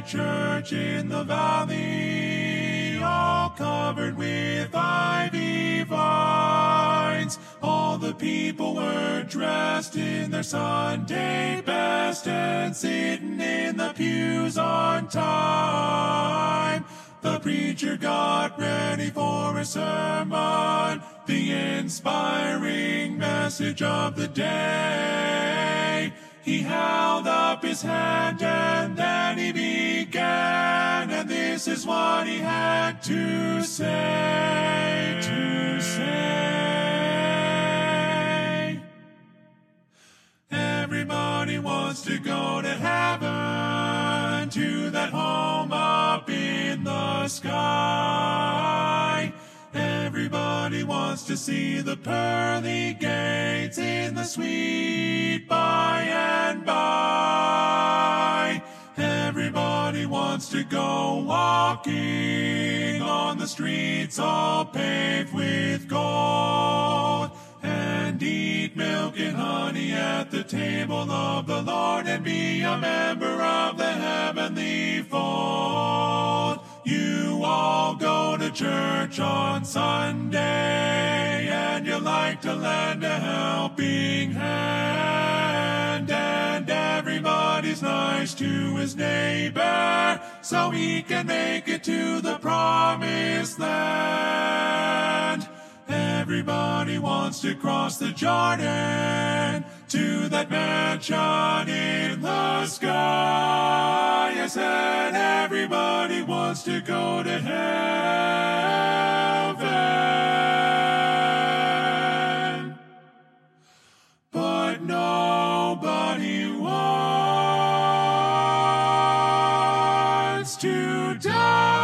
white church in the valley, all covered with ivy vines. All the people were dressed in their Sunday best and sitting in the pews on time. The preacher got ready for a sermon, the inspiring message of the day. He held up his hand and then he began, and this is what he had to say, Everybody wants to go to heaven, to that home up in the sky. Everybody wants to see the pearly gates in the sweet by and by. Everybody wants to go walking on the streets all paved with gold, and eat milk and honey at the table of the Lord, and be a member of the heavenly fold. You all go to church on Sunday, and you like to lend a helping hand, and everybody's nice to his neighbor, so he can make it to the promised land. Everybody wants to cross the Jordan to that mansion in the sky. I said everybody wants to go to heaven, but nobody wants to die.